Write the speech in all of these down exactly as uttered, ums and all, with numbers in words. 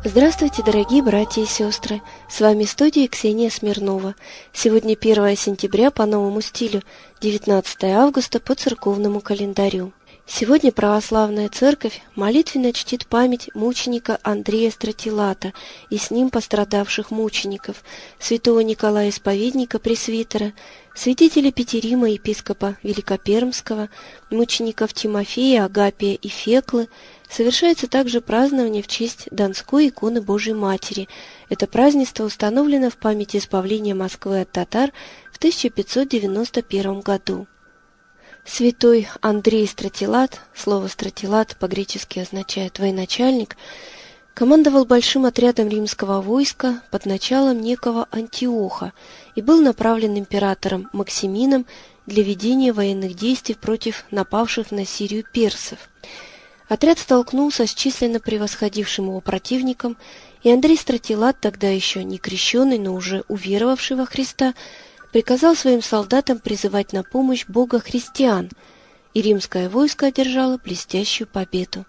Здравствуйте, дорогие братья и сестры! С вами студия Ксения Смирнова. Сегодня первое сентября по новому стилю, девятнадцатое августа по церковному календарю. Сегодня православная церковь молитвенно чтит память мученика Андрея Стратилата и с ним пострадавших мучеников, святого Николая Исповедника Пресвитера, святителя Петерима епископа Великопермского, мучеников Тимофея, Агапия и Феклы. Совершается также празднование в честь Донской иконы Божией Матери. Это празднество установлено в память избавления Москвы от татар в тысяча пятьсот девяносто первом году. Святой Андрей Стратилат, слово «стратилат» по-гречески означает «военачальник», командовал большим отрядом римского войска под началом некого Антиоха и был направлен императором Максимином для ведения военных действий против напавших на Сирию персов. Отряд столкнулся с численно превосходившим его противником, и Андрей Стратилат, тогда еще не крещеный, но уже уверовавший во Христа, приказал своим солдатам призывать на помощь Бога христиан, и римское войско одержало блестящую победу.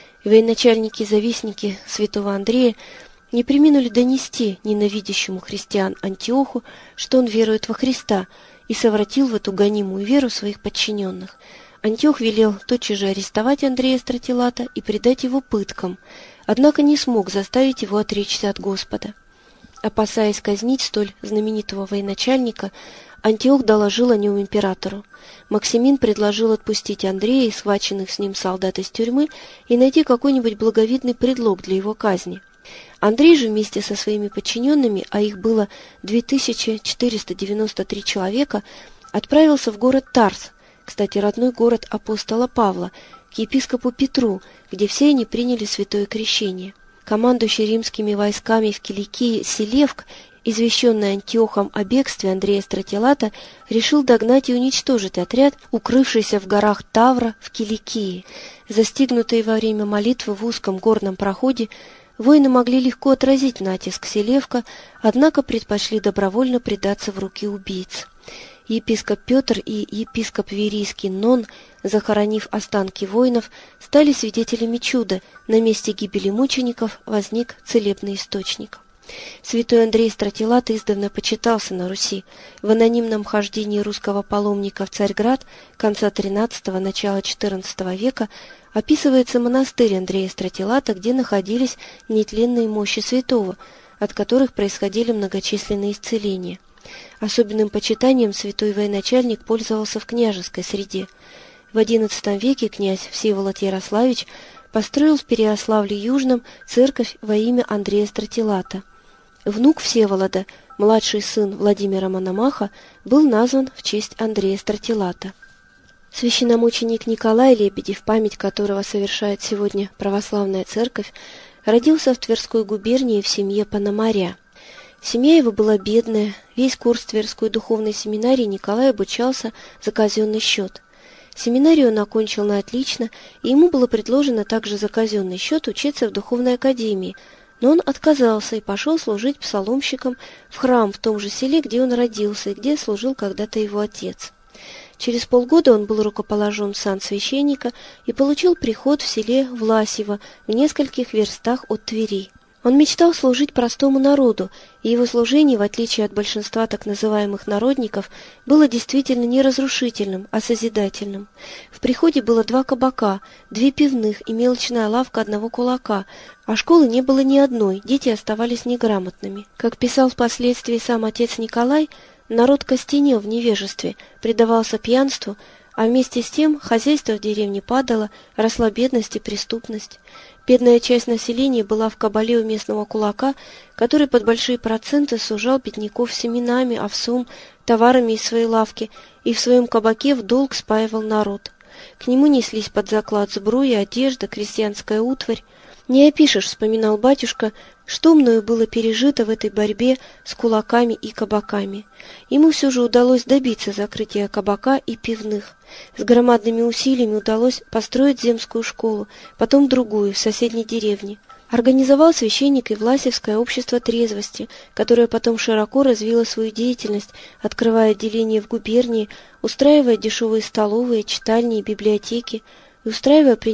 Военачальники-завистники святого Андрея не преминули донести ненавидящему христиан Антиоху, что он верует во Христа, и совратил в эту гонимую веру своих подчиненных. Антиох велел тотчас же арестовать Андрея Стратилата и предать его пыткам, однако не смог заставить его отречься от Господа. Опасаясь казнить столь знаменитого военачальника, Антиох доложил о нем императору. Максимин предложил отпустить Андрея и схваченных с ним солдат из тюрьмы и найти какой-нибудь благовидный предлог для его казни. Андрей же вместе со своими подчиненными, а их было две тысячи четыреста девяносто три человека, отправился в город Тарс, кстати, родной город апостола Павла, к епископу Петру, где все они приняли святое крещение. Командующий римскими войсками в Киликии Селевк, извещенный Антиохом о бегстве Андрея Стратилата, решил догнать и уничтожить отряд, укрывшийся в горах Тавра в Киликии. Застигнутые во время молитвы в узком горном проходе, воины могли легко отразить натиск Селевка, однако предпочли добровольно предаться в руки убийц. Епископ Петр и епископ Верийский Нон, захоронив останки воинов, стали свидетелями чуда. На месте гибели мучеников возник целебный источник. Святой Андрей Стратилат издавна почитался на Руси. В анонимном хождении русского паломника в Царьград конца тринадцатого – начала четырнадцатого века описывается монастырь Андрея Стратилата, где находились нетленные мощи святого, от которых происходили многочисленные исцеления. Особенным почитанием святой военачальник пользовался в княжеской среде. В одиннадцатом веке князь Всеволод Ярославич построил в Переяславле-Южном церковь во имя Андрея Стратилата. Внук Всеволода, младший сын Владимира Мономаха, был назван в честь Андрея Стратилата. Священномученик Николай Лебедев, память которого совершает сегодня православная церковь, родился в Тверской губернии в семье Пономаря. Семья его была бедная, весь курс Тверской духовной семинарии Николай обучался за казенный счет. Семинарию он окончил на отлично, и ему было предложено также за казенный счет учиться в духовной академии, но он отказался и пошел служить псаломщиком в храм в том же селе, где он родился и где служил когда-то его отец. Через полгода он был рукоположен в сан священника и получил приход в селе Власьево в нескольких верстах от Твери. Он мечтал служить простому народу, и его служение, в отличие от большинства так называемых народников, было действительно не разрушительным, а созидательным. В приходе было два кабака, две пивных и мелочная лавка одного кулака, а школы не было ни одной, дети оставались неграмотными. Как писал впоследствии сам отец Николай, народ костенел в невежестве, предавался пьянству, а вместе с тем хозяйство в деревне падало, росла бедность и преступность. Бедная часть населения была в кабале у местного кулака, который под большие проценты сужал бедняков семенами, овсом, товарами из своей лавки и в своем кабаке в долг спаивал народ. К нему неслись под заклад сбруя, одежда, крестьянская утварь. «Не опишешь», — вспоминал батюшка, — «что мною было пережито в этой борьбе с кулаками и кабаками». Ему все же удалось добиться закрытия кабака и пивных. С громадными усилиями удалось построить земскую школу, потом другую, в соседней деревне. Организовал священник и Власьевское общество трезвости, которое потом широко развило свою деятельность, открывая отделения в губернии, устраивая дешевые столовые, читальни и библиотеки, и устраивая при них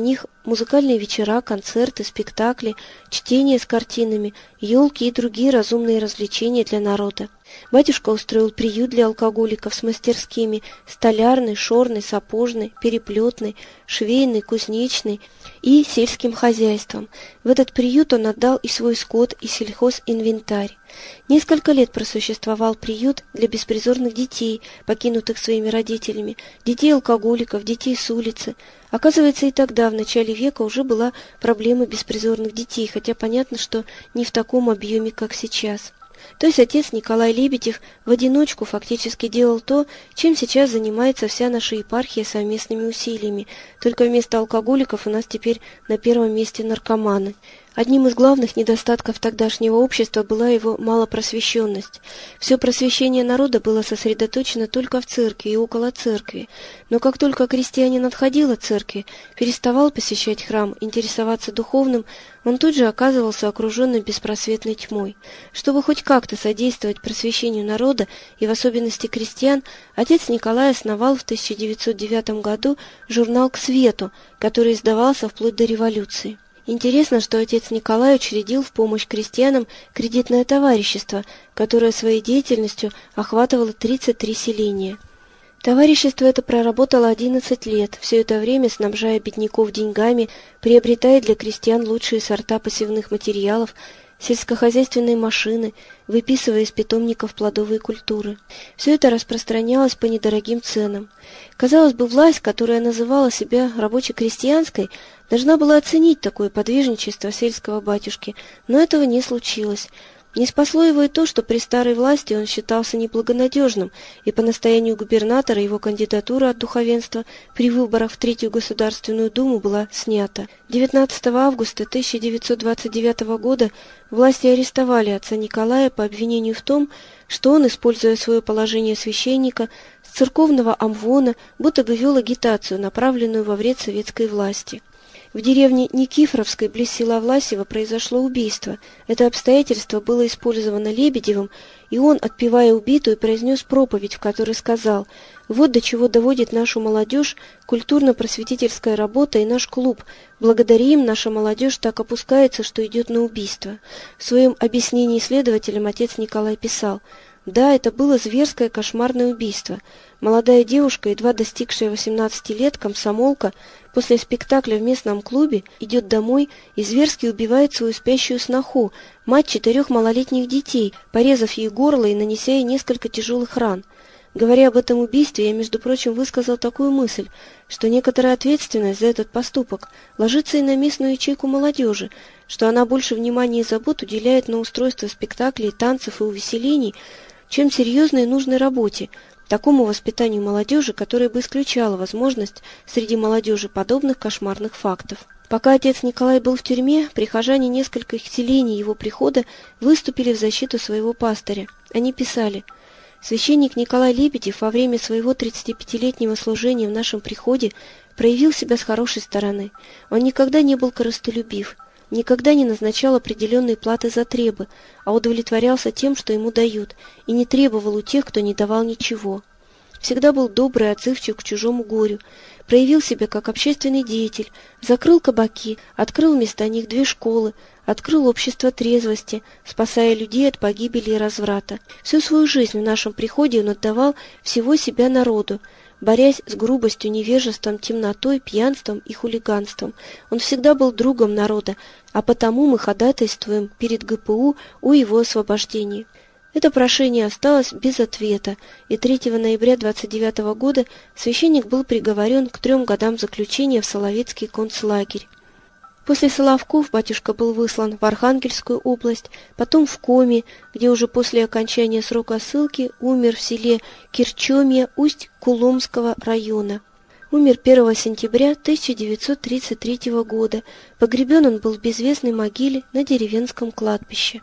музыкальные вечера, концерты, спектакли, чтение с картинами, елки и другие разумные развлечения для народа. Батюшка устроил приют для алкоголиков с мастерскими: столярной, шорной, сапожной, переплетной, швейной, кузнечной и сельским хозяйством. В этот приют он отдал и свой скот, и сельхозинвентарь. Несколько лет просуществовал приют для беспризорных детей, покинутых своими родителями, детей алкоголиков, детей с улицы. Оказывается, и тогда, в начале века, уже была проблема беспризорных детей, хотя понятно, что не в таком объеме, как сейчас. То есть отец Николай Лебедев в одиночку фактически делал то, чем сейчас занимается вся наша епархия совместными усилиями, только вместо алкоголиков у нас теперь на первом месте наркоманы. Одним из главных недостатков тогдашнего общества была его малопросвещенность. Все просвещение народа было сосредоточено только в церкви и около церкви. Но как только крестьянин отходил от церкви, переставал посещать храм, интересоваться духовным, он тут же оказывался окруженным беспросветной тьмой. Чтобы хоть как-то содействовать просвещению народа, и в особенности крестьян, отец Николай основал в тысяча девятьсот девятом году журнал «К свету», который издавался вплоть до революции. Интересно, что отец Николай учредил в помощь крестьянам кредитное товарищество, которое своей деятельностью охватывало тридцать три селения. Товарищество это проработало одиннадцать лет, все это время снабжая бедняков деньгами, приобретая для крестьян лучшие сорта посевных материалов, сельскохозяйственные машины, выписывая из питомников плодовые культуры. Все это распространялось по недорогим ценам. Казалось бы, власть, которая называла себя рабоче-крестьянской, должна была оценить такое подвижничество сельского батюшки, но этого не случилось. Не спасло его и то, что при старой власти он считался неблагонадежным, и по настоянию губернатора его кандидатура от духовенства при выборах в Третью Государственную Думу была снята. девятнадцатого августа тысяча девятьсот двадцать девятого года власти арестовали отца Николая по обвинению в том, что он, используя свое положение священника, с церковного амвона будто бы вел агитацию, направленную во вред советской власти. В деревне Никифоровской, близ села Власево, произошло убийство. Это обстоятельство было использовано Лебедевым, и он, отпевая убитую, произнес проповедь, в которой сказал: «Вот до чего доводит нашу молодежь культурно-просветительская работа и наш клуб. Благодаря им наша молодежь так опускается, что идет на убийство». В своем объяснении следователям отец Николай писал: «Да, это было зверское кошмарное убийство. Молодая девушка, едва достигшая восемнадцати лет, комсомолка, после спектакля в местном клубе идет домой и зверски убивает свою спящую сноху, мать четырех малолетних детей, порезав ей горло и нанеся ей несколько тяжелых ран. Говоря об этом убийстве, я, между прочим, высказал такую мысль, что некоторая ответственность за этот поступок ложится и на местную ячейку молодежи, что она больше внимания и забот уделяет на устройство спектаклей, танцев и увеселений, чем серьезной и нужной работе, такому воспитанию молодежи, которое бы исключало возможность среди молодежи подобных кошмарных фактов». Пока отец Николай был в тюрьме, прихожане нескольких селений его прихода выступили в защиту своего пастыря. Они писали: «Священник Николай Лебедев во время своего тридцатипятилетнего служения в нашем приходе проявил себя с хорошей стороны. Он никогда не был корыстолюбив, никогда не назначал определенной платы за требы, а удовлетворялся тем, что ему дают, и не требовал у тех, кто не давал ничего. Всегда был добрый и отзывчив к чужому горю, проявил себя как общественный деятель, закрыл кабаки, открыл вместо них две школы, открыл общество трезвости, спасая людей от погибели и разврата. Всю свою жизнь в нашем приходе он отдавал всего себя народу, борясь с грубостью, невежеством, темнотой, пьянством и хулиганством. Он всегда был другом народа, а потому мы ходатайствуем перед гэ пэ у о его освобождении». Это прошение осталось без ответа, и третьего ноября двадцать девятого года священник был приговорен к трем годам заключения в Соловецкий концлагерь. После Соловков батюшка был выслан в Архангельскую область, потом в Коми, где уже после окончания срока ссылки умер в селе Кирчомье Усть-Куломского района. Умер первого сентября тысяча девятьсот тридцать третьего года. Погребен он был в безвестной могиле на деревенском кладбище.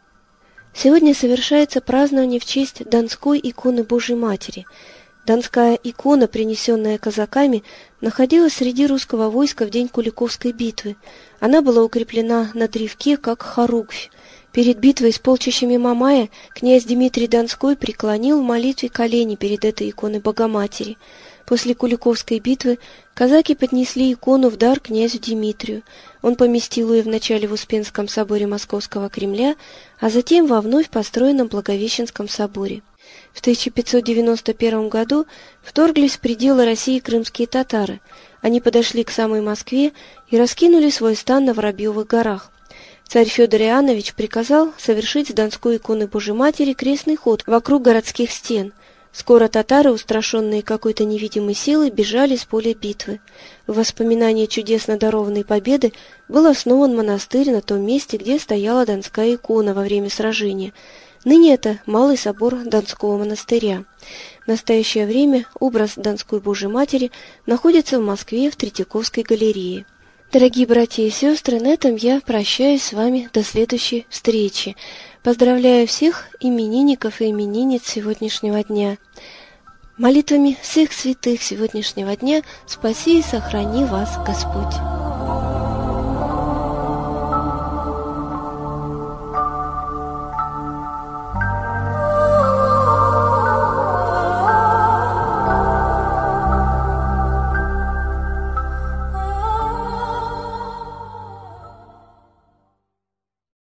Сегодня совершается празднование в честь Донской иконы Божьей Матери. Донская икона, принесенная казаками, находилась среди русского войска в день Куликовской битвы. Она была укреплена на древке, как хоругвь. Перед битвой с полчищами Мамая князь Дмитрий Донской преклонил в молитве колени перед этой иконой Богоматери. После Куликовской битвы казаки поднесли икону в дар князю Дмитрию. Он поместил ее вначале в Успенском соборе Московского Кремля, а затем во вновь построенном Благовещенском соборе. В тысяча пятьсот девяносто первом году вторглись в пределы России крымские татары. Они подошли к самой Москве и раскинули свой стан на Воробьевых горах. Царь Федор Иоаннович приказал совершить с Донской иконы Божией Матери крестный ход вокруг городских стен. Скоро татары, устрашенные какой-то невидимой силой, бежали с поля битвы. В воспоминании чудесно дарованной победы был основан монастырь на том месте, где стояла Донская икона во время сражения. Ныне это Малый собор Донского монастыря. В настоящее время образ Донской Божией Матери находится в Москве в Третьяковской галерее. Дорогие братья и сестры, на этом я прощаюсь с вами до следующей встречи. Поздравляю всех именинников и именинниц сегодняшнего дня. Молитвами всех святых сегодняшнего дня спаси и сохрани вас Господь.